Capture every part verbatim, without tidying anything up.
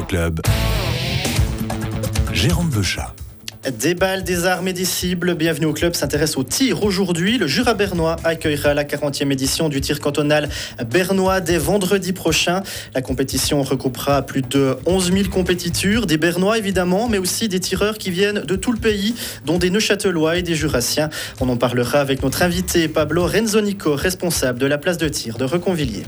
Club, Jérôme Beuchat. Des balles, des armes et des cibles, bienvenue au club s'intéresse au tir. Aujourd'hui, le Jura bernois accueillera la quarantième édition du tir cantonal bernois dès vendredi prochain. La compétition regroupera plus de onze mille compétiteurs, des Bernois évidemment, mais aussi des tireurs qui viennent de tout le pays, dont des Neuchâtelois et des Jurassiens. On en parlera avec notre invité Pablo Renzonico, responsable de la place de tir de Reconvilliers.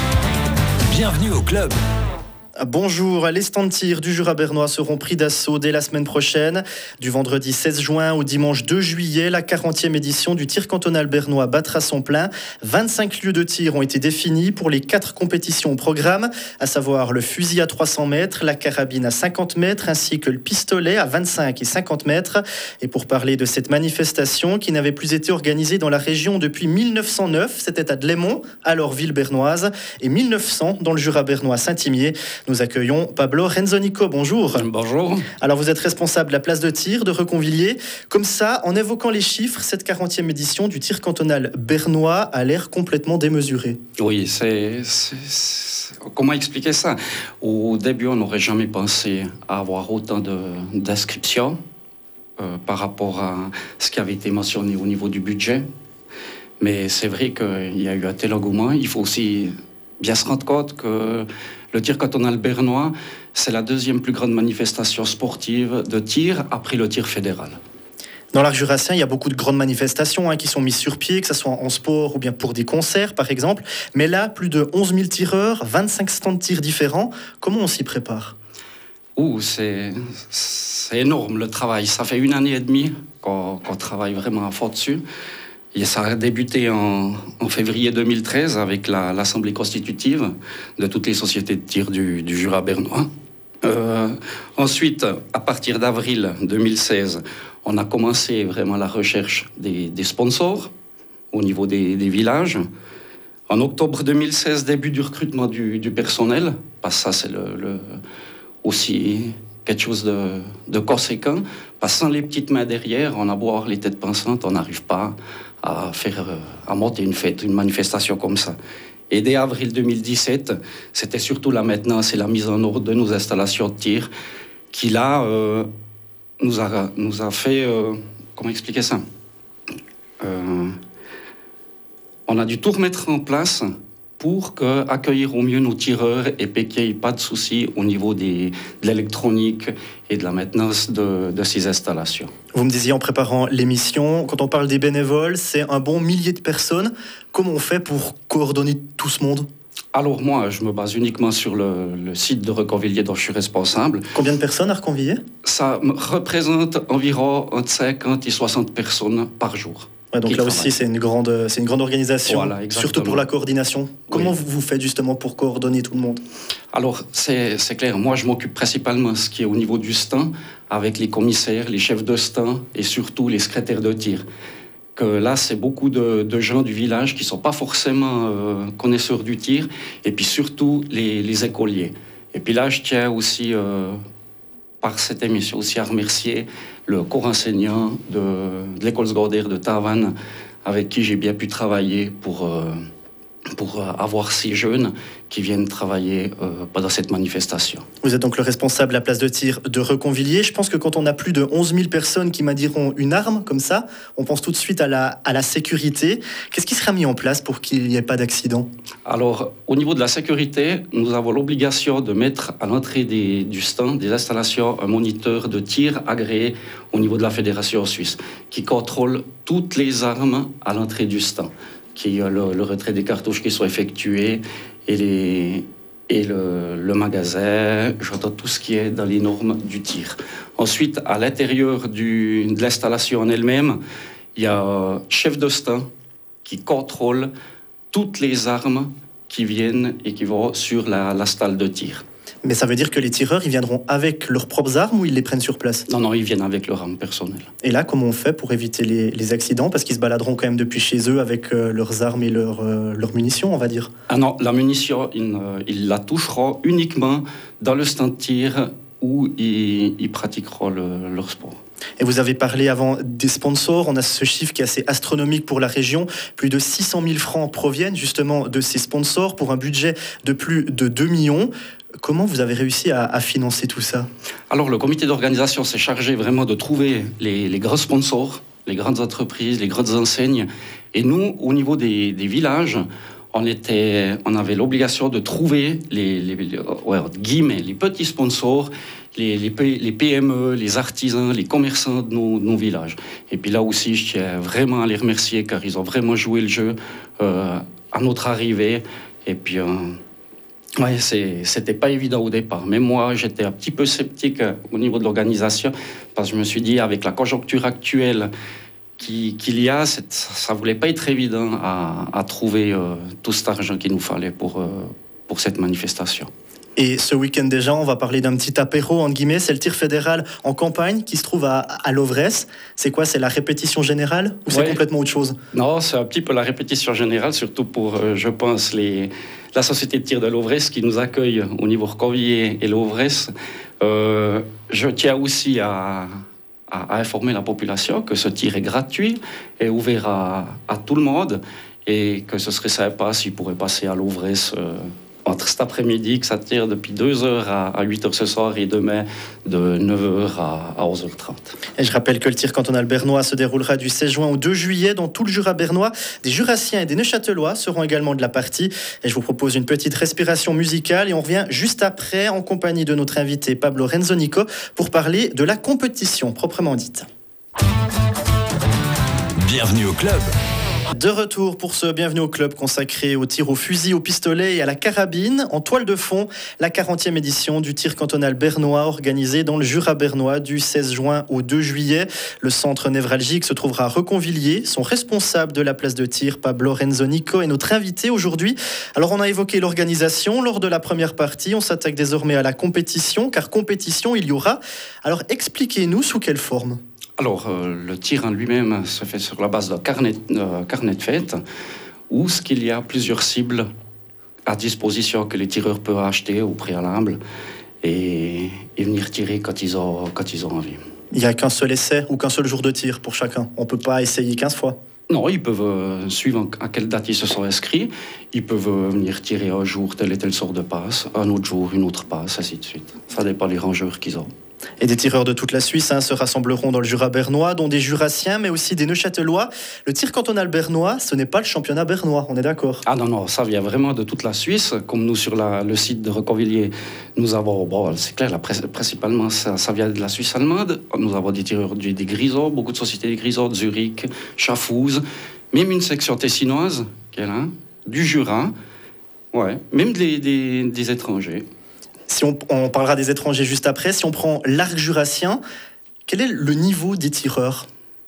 Bienvenue au club. Bonjour, les stands de tir du Jura bernois seront pris d'assaut dès la semaine prochaine. Du vendredi seize juin au dimanche deux juillet, la quarantième édition du tir cantonal bernois battra son plein. vingt-cinq lieux de tir ont été définis pour les quatre compétitions au programme, à savoir le fusil à trois cents mètres, la carabine à cinquante mètres, ainsi que le pistolet à vingt-cinq et cinquante mètres. Et pour parler de cette manifestation qui n'avait plus été organisée dans la région depuis mille neuf cent neuf, c'était à Dlémont, alors ville bernoise, et mille neuf cents dans le Jura bernois Saint-Imier. Nous accueillons Pablo Renzonico, bonjour. Bonjour. Alors vous êtes responsable de la place de tir de Reconvilliers. Comme ça, en évoquant les chiffres, cette quarantième édition du tir cantonal bernois a l'air complètement démesurée. Oui, c'est, c'est, c'est... Comment expliquer ça ? Au début, on n'aurait jamais pensé à avoir autant de, d'inscriptions euh, par rapport à ce qui avait été mentionné au niveau du budget. Mais c'est vrai qu'il y a eu un tel engouement. Il faut aussi bien se rendre compte que le tir cantonal bernois, c'est la deuxième plus grande manifestation sportive de tir après le tir fédéral. Dans l'arc jurassien, il y a beaucoup de grandes manifestations hein, qui sont mises sur pied, que ce soit en sport ou bien pour des concerts, par exemple. Mais là, plus de onze mille tireurs, vingt-cinq stands de tir différents. Comment on s'y prépare ? Ouh, c'est, c'est énorme le travail. Ça fait une année et demie qu'on, qu'on travaille vraiment à fond dessus. Et ça a débuté en, en février deux mille treize avec la, l'Assemblée constitutive de toutes les sociétés de tir du, du Jura bernois. Euh, ensuite, à partir d'avril deux mille seize, on a commencé vraiment la recherche des, des sponsors au niveau des, des villages. En octobre deux mille seize, début du recrutement du, du personnel, parce que ça c'est le, le, aussi quelque chose de, de conséquent. Parce que sans les petites mains derrière, on a beau avoir les têtes pensantes, on n'arrive pas à faire, à monter une fête, une manifestation comme ça. Et dès avril deux mille dix-sept, c'était surtout la maintenance et la mise en ordre de nos installations de tir qui, là, euh, nous, a, nous a fait... Euh, comment expliquer ça euh, On a dû tout remettre en place pour que, accueillir au mieux nos tireurs et qu'il n'y ait pas de soucis au niveau des, de l'électronique et de la maintenance de, de ces installations. Vous me disiez en préparant l'émission, quand on parle des bénévoles, c'est un bon millier de personnes. Comment on fait pour coordonner tout ce monde ? Alors moi, je me base uniquement sur le, le site de Reconvilliers dont je suis responsable. Combien de personnes à Reconvilliers ? Ça représente environ entre cinquante et soixante personnes par jour. Ouais, donc là travaillent. Aussi, c'est une grande, c'est une grande organisation, voilà, surtout pour la coordination. Comment oui. vous, vous faites justement pour coordonner tout le monde ? Alors, c'est, c'est clair, moi je m'occupe principalement de ce qui est au niveau du stand, avec les commissaires, les chefs de stand et surtout les secrétaires de tir. Que là, c'est beaucoup de, de gens du village qui ne sont pas forcément euh, connaisseurs du tir, et puis surtout les, les écoliers. Et puis là, je tiens aussi... Euh, par cette émission aussi à remercier le corps enseignant de, de l'école secondaire de Tavannes avec qui j'ai bien pu travailler pour, euh, pour avoir ces jeunes qui viennent travailler euh, pendant cette manifestation. Vous êtes donc le responsable de la place de tir de Reconvilliers. Je pense que quand on a plus de onze mille personnes qui m'indiront une arme comme ça, on pense tout de suite à la, à la sécurité. Qu'est-ce qui sera mis en place pour qu'il n'y ait pas d'accident ? Alors, au niveau de la sécurité, nous avons l'obligation de mettre à l'entrée des, du stand, des installations, un moniteur de tir agréé au niveau de la Fédération suisse, qui contrôle toutes les armes à l'entrée du stand, qui a le, le retrait des cartouches qui sont effectués, et, les, et le, le magasin, j'entends tout ce qui est dans les normes du tir. Ensuite, à l'intérieur du, de l'installation en elle-même, il y a un chef de stand qui contrôle toutes les armes qui viennent et qui vont sur la, la stalle de tir. Mais ça veut dire que les tireurs, ils viendront avec leurs propres armes ou ils les prennent sur place ? Non, non, ils viennent avec leurs armes personnelles. Et là, comment on fait pour éviter les, les accidents ? Parce qu'ils se baladeront quand même depuis chez eux avec euh, leurs armes et leurs, euh, leurs munitions, on va dire. Ah non, la munition, ils, ils la toucheront uniquement dans le stand de tir où ils, ils pratiqueront le, leur sport. Et vous avez parlé avant des sponsors, on a ce chiffre qui est assez astronomique pour la région. Plus de six cent mille francs proviennent justement de ces sponsors pour un budget de plus de deux millions. Comment vous avez réussi à, à financer tout ça? Alors le comité d'organisation s'est chargé vraiment de trouver les, les grands sponsors, les grandes entreprises, les grandes enseignes. Et nous, au niveau des, des villages, on, était, on avait l'obligation de trouver les, les, les, ouais, guillemets, les petits sponsors, les, les, les P M E, les artisans, les commerçants de nos, de nos villages. Et puis là aussi, je tiens vraiment à les remercier car ils ont vraiment joué le jeu euh, à notre arrivée. Et puis, euh, ouais, c'est, c'était pas évident au départ. Mais moi, j'étais un petit peu sceptique euh, au niveau de l'organisation parce que je me suis dit, avec la conjoncture actuelle qui, qu'il y a, c'est, ça voulait pas être évident à, à trouver euh, tout cet argent qu'il nous fallait pour, euh, pour cette manifestation. Et ce week-end déjà, on va parler d'un petit apéro, entre guillemets, c'est le tir fédéral en campagne qui se trouve à, à Lovresse. C'est quoi, c'est la répétition générale ou c'est ouais. complètement autre chose? Non, c'est un petit peu la répétition générale, surtout pour, euh, je pense, les, la société de tir de Lovresse qui nous accueille au niveau Reconvilier et Lovresse. Euh, je tiens aussi à, à, à informer la population que ce tir est gratuit et ouvert à, à tout le monde et que ce serait sympa s'ils pourraient passer à Lovresse euh, entre cet après-midi, que ça tire depuis deux heures à huit heures ce soir et demain de neuf heures à onze heures trente. Et je rappelle que le tir cantonal bernois se déroulera du seize juin au deux juillet dans tout le Jura bernois. Des Jurassiens et des Neuchâtelois seront également de la partie. Et je vous propose une petite respiration musicale et on revient juste après en compagnie de notre invité Pablo Renzonico pour parler de la compétition proprement dite. Bienvenue au club. De retour pour ce Bienvenue au club consacré au tir au fusil, au pistolet et à la carabine. En toile de fond, la quarantième édition du tir cantonal bernois organisée dans le Jura bernois du seize juin au deux juillet. Le centre névralgique se trouvera à Reconvilier. Son responsable de la place de tir, Pablo Renzonico, est notre invité aujourd'hui. Alors on a évoqué l'organisation lors de la première partie. On s'attaque désormais à la compétition, car compétition il y aura. Alors expliquez-nous sous quelle forme? Alors, euh, le tir en lui-même se fait sur la base d'un carnet, euh, carnet de fête, où ce qu'il y a plusieurs cibles à disposition que les tireurs peuvent acheter au préalable et, et venir tirer quand ils ont, quand ils ont envie. Il n'y a qu'un seul essai ou qu'un seul jour de tir pour chacun? On ne peut pas essayer quinze fois? Non, ils peuvent, euh, suivant à quelle date ils se sont inscrits, ils peuvent euh, venir tirer un jour tel et tel sort de passe, un autre jour une autre passe, ainsi de suite. Ça dépend des rangeurs qu'ils ont. Et des tireurs de toute la Suisse hein, se rassembleront dans le Jura bernois, dont des Jurassiens, mais aussi des Neuchâtelois. Le tir cantonal bernois, ce n'est pas le championnat bernois, on est d'accord? Ah non, non, ça vient vraiment de toute la Suisse. Comme nous, sur la, le site de Reconvilier, nous avons, bon, c'est clair, la, principalement, ça, ça vient de la Suisse allemande. Nous avons des tireurs du, des Grisons, beaucoup de sociétés des Grisons, de Zurich, Schaffhouse, même une section tessinoise, qui est là, du Jura, ouais, même des, des, des étrangers. Si on, on parlera des étrangers juste après, si on prend l'arc jurassien, quel est le niveau des tireurs?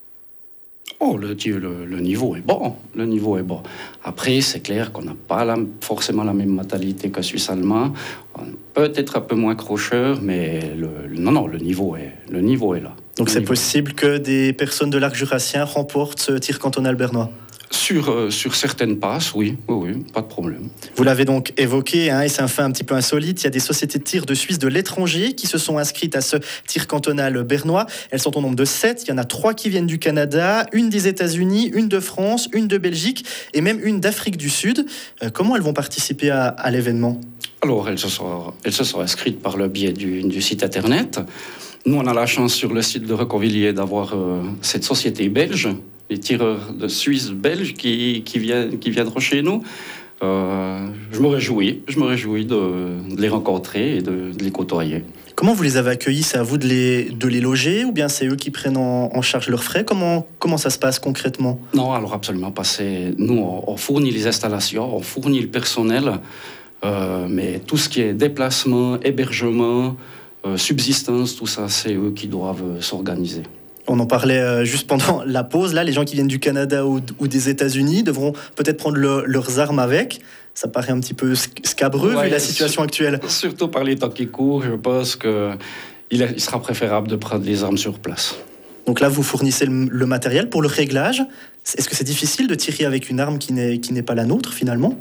Oh, le, le, le niveau est bon, le niveau est bon. Après, c'est clair qu'on n'a pas la, forcément la même mentalité que Suisse allemand. Peut-être un peu moins crocheur, mais le, non, non, le niveau est, le niveau est là. Donc le c'est niveau. Possible que des personnes de l'arc jurassien remportent ce tir cantonal bernois? Sur, euh, sur certaines passes, oui, oui, oui, pas de problème. Vous l'avez donc évoqué, hein, et c'est un fait un petit peu insolite, il y a des sociétés de tir de Suisse de l'étranger qui se sont inscrites à ce tir cantonal bernois. Elles sont au nombre de sept, il y en a trois qui viennent du Canada, une des États-Unis, une de France, une de Belgique et même une d'Afrique du Sud. Euh, comment elles vont participer à, à l'événement? Alors, elles se, sont, elles se sont inscrites par le biais du, du site internet. Nous, on a la chance sur le site de Reconvilier d'avoir euh, cette société belge, les tireurs de Suisse belges qui, qui, viennent, qui viendront chez nous. Euh, je me réjouis, je me réjouis de, de les rencontrer et de, de les côtoyer. Comment vous les avez accueillis? C'est à vous de les, de les loger ou bien c'est eux qui prennent en, en charge leurs frais? Comment, comment ça se passe concrètement? Non, alors absolument pas. C'est, nous, on, on fournit les installations, on fournit le personnel, euh, mais tout ce qui est déplacement, hébergement, euh, subsistance, tout ça, c'est eux qui doivent s'organiser. On en parlait juste pendant la pause. Là, les gens qui viennent du Canada ou, ou des États-Unis devront peut-être prendre le, leurs armes avec. Ça paraît un petit peu scabreux ouais, vu la situation actuelle. Surtout par les temps qui courent, je pense qu'il il sera préférable de prendre les armes sur place. Donc là, vous fournissez le, le matériel pour le réglage. Est-ce que c'est difficile de tirer avec une arme qui n'est, qui n'est pas la nôtre, finalement ?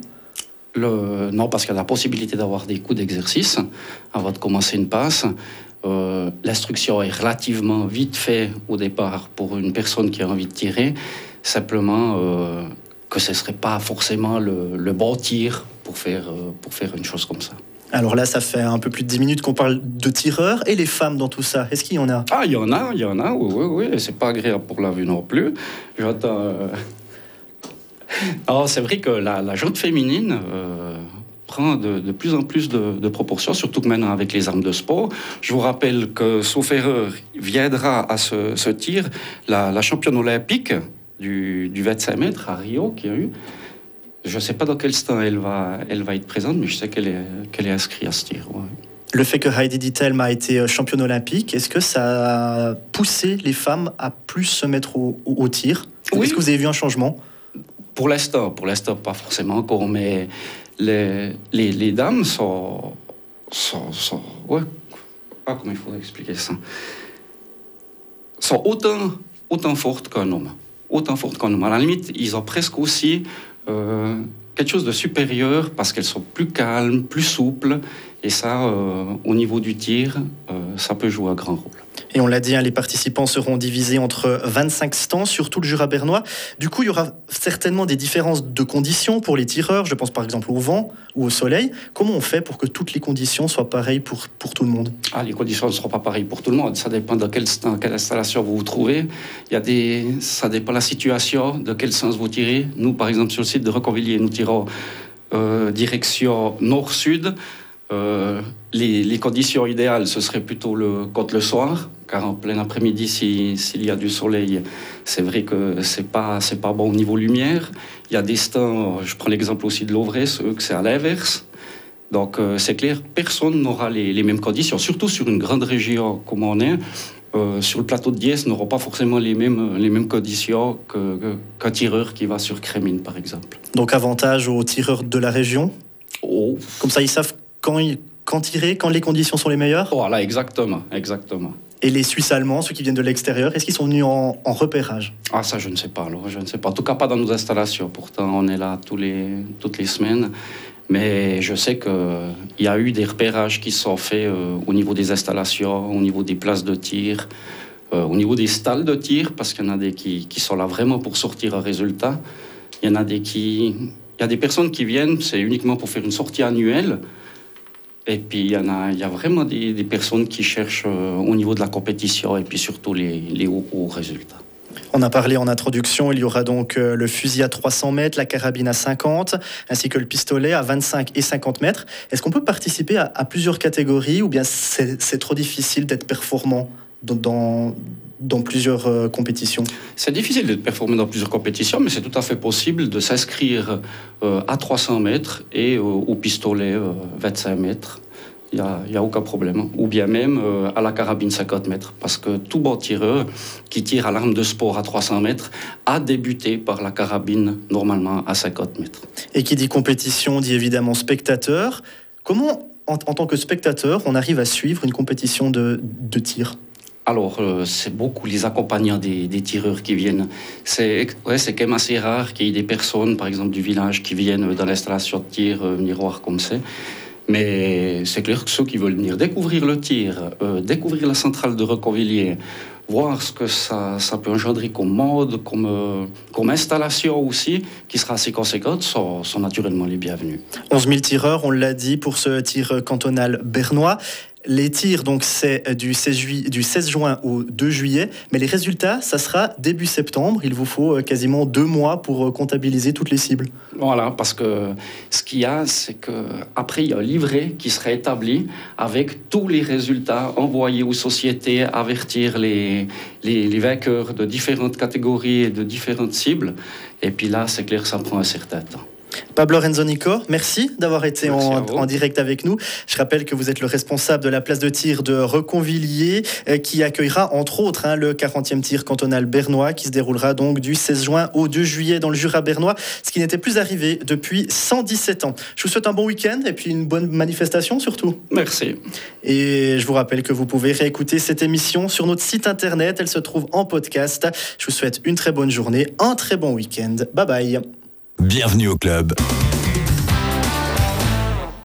Le, non, parce qu'il y a la possibilité d'avoir des coups d'exercice avant de commencer une passe. Euh, l'instruction est relativement vite faite au départ pour une personne qui a envie de tirer. Simplement euh, que ce ne serait pas forcément le, le bon tir pour faire, euh, pour faire une chose comme ça. Alors là, ça fait un peu plus de dix minutes qu'on parle de tireurs. Et les femmes dans tout ça, est-ce qu'il y en a ? Ah, il y en a, il y en a, oui, oui, oui. Et c'est pas agréable pour la vue non plus. J'entends... Euh... Alors, c'est vrai que la, la jante féminine euh, prend de, de plus en plus de, de proportions, surtout que maintenant avec les armes de sport. Je vous rappelle que, sauf erreur, viendra à ce, ce tir la, la championne olympique du, du vingt-cinq mètres à Rio qui a eu. Je ne sais pas dans quel stand elle va, elle va être présente, mais je sais qu'elle est, qu'elle est inscrite à ce tir. Ouais. Le fait que Heidi Dittelm a été championne olympique, est-ce que ça a poussé les femmes à plus se mettre au, au, au tir ? Oui. Est-ce que vous avez vu un changement ? Pour l'instant, pour l'instant, pas forcément encore, mais les, les, les dames sont, sont, sont ouais, ah, comment il faudrait expliquer ça, sont autant, autant fortes qu'un homme, autant fortes qu'un homme. À la limite, ils ont presque aussi euh, quelque chose de supérieur parce qu'elles sont plus calmes, plus souples, et ça, euh, au niveau du tir, euh, ça peut jouer un grand rôle. Et on l'a dit, hein, les participants seront divisés entre vingt-cinq stands sur tout le Jura bernois. Du coup, il y aura certainement des différences de conditions pour les tireurs. Je pense par exemple au vent ou au soleil. Comment on fait pour que toutes les conditions soient pareilles pour, pour tout le monde ? Ah, les conditions ne seront pas pareilles pour tout le monde. Ça dépend de quelle, dans quelle installation vous vous trouvez. Il y a des, ça dépend de la situation, de quel sens vous tirez. Nous, par exemple, sur le site de Reconvilliers, nous tirons euh, direction nord-sud. Euh, les, les conditions idéales, ce serait plutôt le, contre le soir, car en plein après-midi, si, s'il y a du soleil, c'est vrai que c'est pas, c'est pas bon au niveau lumière. Il y a des stands, je prends l'exemple aussi de l'Ovresse, eux, que c'est à l'inverse. Donc euh, c'est clair, personne n'aura les, les mêmes conditions, surtout sur une grande région comme on est. Euh, sur le plateau de Diès, n'aura pas forcément les mêmes, les mêmes conditions que, que, qu'un tireur qui va sur Crémine, par exemple. Donc avantage aux tireurs de la région ? Oh. Comme ça, ils savent quand, quand tirer, quand les conditions sont les meilleures ? Voilà, exactement, exactement. Et les Suisses allemands, ceux qui viennent de l'extérieur, est-ce qu'ils sont venus en, en repérage ? Ah, ça, je ne sais pas, alors, je ne sais pas. En tout cas, pas dans nos installations. Pourtant, on est là tous les, toutes les semaines. Mais je sais qu'il y a eu des repérages qui sont faits euh, au niveau des installations, au niveau des places de tir, euh, au niveau des stalles de tir, parce qu'il y en a des qui, qui sont là vraiment pour sortir un résultat. Il y en a des qui... Il y a des personnes qui viennent, c'est uniquement pour faire une sortie annuelle. Et puis, il y en a, il y a vraiment des, des personnes qui cherchent euh, au niveau de la compétition et puis surtout les, les hauts, hauts résultats. On a parlé en introduction, il y aura donc euh, le fusil à trois cents mètres, la carabine à cinquante, ainsi que le pistolet à vingt-cinq et cinquante mètres. Est-ce qu'on peut participer à, à plusieurs catégories ou bien c'est, c'est trop difficile d'être performant dans, dans, dans plusieurs euh, compétitions ? C'est difficile d'être performant dans plusieurs compétitions, mais c'est tout à fait possible de s'inscrire euh, à trois cents mètres et euh, au pistolet euh, vingt-cinq mètres. Il n'y a, a aucun problème. Ou bien même euh, à la carabine cinquante mètres. Parce que tout bon tireur qui tire à l'arme de sport à trois cents mètres a débuté par la carabine normalement à cinquante mètres. Et qui dit compétition dit évidemment spectateur. Comment, en, en tant que spectateur, on arrive à suivre une compétition de, de tir ? Alors, euh, c'est beaucoup les accompagnants des, des tireurs qui viennent. C'est, ouais, c'est quand même assez rare qu'il y ait des personnes, par exemple du village, qui viennent dans l'installation de tir euh, venir voir comme c'est. Mais c'est clair que ceux qui veulent venir découvrir le tir, euh, découvrir la centrale de Reconvilliers, voir ce que ça, ça peut engendrer comme mode, comme, euh, comme installation aussi, qui sera assez conséquente, sont, sont naturellement les bienvenus. onze mille tireurs, on l'a dit, pour ce tir cantonal bernois. Les tirs, donc, c'est du seize, juillet, du seize juin au deux juillet, mais les résultats, ça sera début septembre. Il vous faut quasiment deux mois pour comptabiliser toutes les cibles. Voilà, parce que ce qu'il y a, c'est qu'après, il y a un livret qui sera établi avec tous les résultats envoyés aux sociétés, avertir les, les, les vainqueurs de différentes catégories et de différentes cibles. Et puis là, c'est clair que ça prend un certain temps. Pablo Renzonico, merci d'avoir été merci en, en direct avec nous. Je rappelle que vous êtes le responsable de la place de tir de Reconvilliers, euh, qui accueillera entre autres hein, le quarantième tir cantonal bernois, qui se déroulera donc du seize juin au deux juillet dans le Jura bernois, ce qui n'était plus arrivé depuis cent dix-sept ans. Je vous souhaite un bon week-end et puis une bonne manifestation surtout. Merci. Et je vous rappelle que vous pouvez réécouter cette émission sur notre site internet. Elle se trouve en podcast. Je vous souhaite une très bonne journée, un très bon week-end. Bye bye. Bienvenue au club.